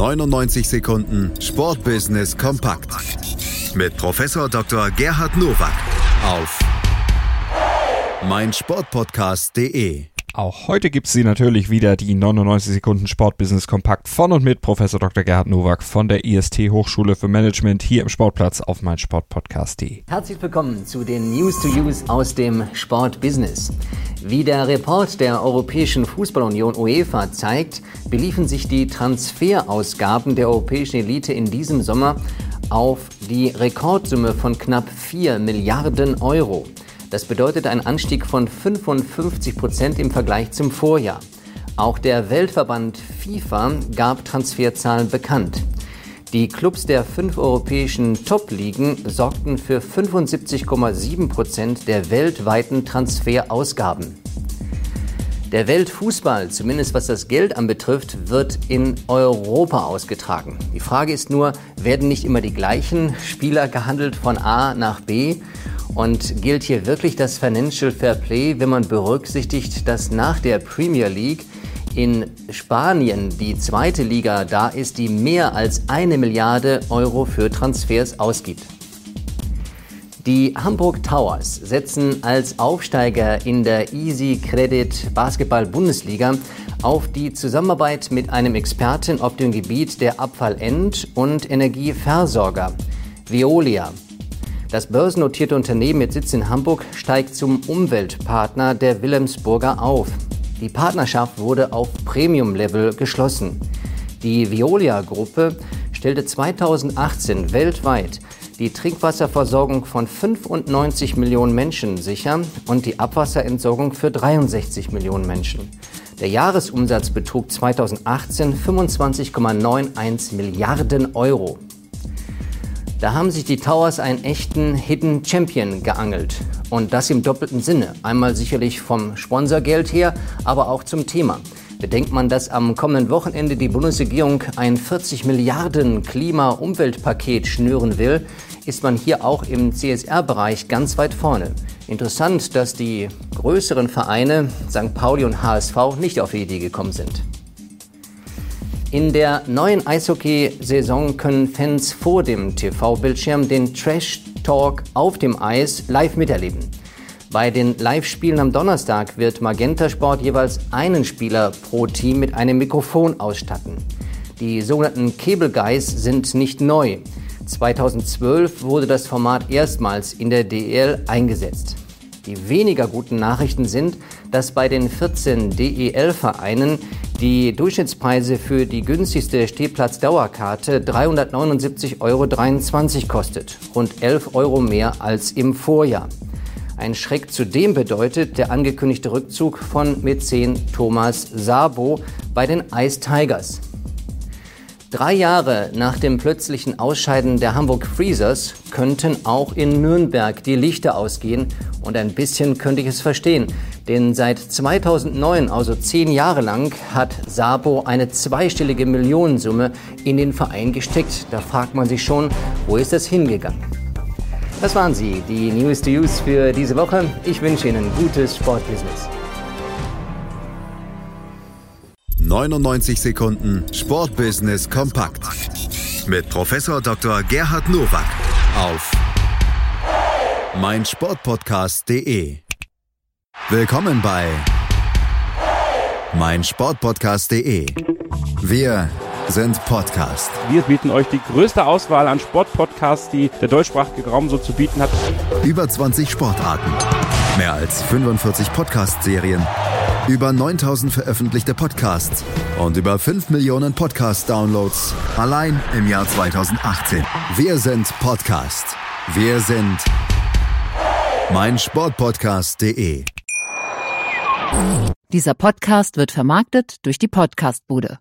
99 Sekunden Sportbusiness kompakt mit Professor Dr. Gerhard Nowak auf meinsportpodcast.de. Auch heute gibt es natürlich wieder die 99 Sekunden Sportbusiness kompakt von und mit Professor Dr. Gerhard Nowak von der IST Hochschule für Management hier im Sportplatz auf meinsportpodcast.de. Herzlich willkommen zu den News to Use aus dem Sportbusiness. Wie der Report der Europäischen Fußballunion UEFA zeigt, beliefen sich die Transferausgaben der europäischen Elite in diesem Sommer auf die Rekordsumme von knapp 4 Milliarden Euro. Das bedeutet einen Anstieg von 55% im Vergleich zum Vorjahr. Auch der Weltverband FIFA gab Transferzahlen bekannt. Die Clubs der 5 europäischen Top-Ligen sorgten für 75,7% der weltweiten Transferausgaben. Der Weltfußball, zumindest was das Geld anbetrifft, wird in Europa ausgetragen. Die Frage ist nur, werden nicht immer die gleichen Spieler gehandelt von A nach B? Und gilt hier wirklich das Financial Fair Play, wenn man berücksichtigt, dass nach der Premier League in Spanien die zweite Liga da ist, die mehr als 1 Milliarde Euro für Transfers ausgibt? Die Hamburg Towers setzen als Aufsteiger in der Easy Credit Basketball Bundesliga auf die Zusammenarbeit mit einem Experten auf dem Gebiet der Abfallend- und Energieversorger, Veolia. Das börsennotierte Unternehmen mit Sitz in Hamburg steigt zum Umweltpartner der Wilhelmsburger auf. Die Partnerschaft wurde auf Premium-Level geschlossen. Die Veolia-Gruppe stellte 2018 weltweit die Trinkwasserversorgung von 95 Millionen Menschen sicher und die Abwasserentsorgung für 63 Millionen Menschen. Der Jahresumsatz betrug 2018 25,91 Milliarden Euro. Da haben sich die Towers einen echten Hidden Champion geangelt. Und das im doppelten Sinne. Einmal sicherlich vom Sponsorgeld her, aber auch zum Thema. Bedenkt man, dass am kommenden Wochenende die Bundesregierung ein 40 Milliarden Klima-Umweltpaket schnüren will, ist man hier auch im CSR-Bereich ganz weit vorne. Interessant, dass die größeren Vereine, St. Pauli und HSV, nicht auf die Idee gekommen sind. In der neuen Eishockey-Saison können Fans vor dem TV-Bildschirm den Trash-Talk auf dem Eis live miterleben. Bei den Live-Spielen am Donnerstag wird Magenta Sport jeweils einen Spieler pro Team mit einem Mikrofon ausstatten. Die sogenannten Cable Guys sind nicht neu. 2012 wurde das Format erstmals in der DEL eingesetzt. Die weniger guten Nachrichten sind, dass bei den 14 DEL-Vereinen die Durchschnittspreise für die günstigste Stehplatzdauerkarte 379,23 Euro kostet, rund 11 Euro mehr als im Vorjahr. Ein Schreck zudem bedeutet der angekündigte Rückzug von Mäzen Thomas Sabo bei den Ice Tigers. 3 Jahre nach dem plötzlichen Ausscheiden der Hamburg Freezers könnten auch in Nürnberg die Lichter ausgehen und ein bisschen könnte ich es verstehen. Denn seit 2009, also 10 Jahre lang, hat Sabo eine zweistellige Millionensumme in den Verein gesteckt. Da fragt man sich schon, wo ist das hingegangen? Das waren sie, die News to Use für diese Woche. Ich wünsche Ihnen gutes Sportbusiness. 99 Sekunden Sportbusiness kompakt mit Professor Dr. Gerhard Nowak auf meinsportpodcast.de. Willkommen bei meinsportpodcast.de. Wir sind Podcast. Wir bieten euch die größte Auswahl an Sportpodcasts, die der deutschsprachige Raum so zu bieten hat. Über 20 Sportarten, mehr als 45 Podcast-Serien, über 9000 veröffentlichte Podcasts und über 5 Millionen Podcast-Downloads allein im Jahr 2018. Wir sind Podcast. Wir sind meinsportpodcast.de. Dieser Podcast wird vermarktet durch die Podcastbude.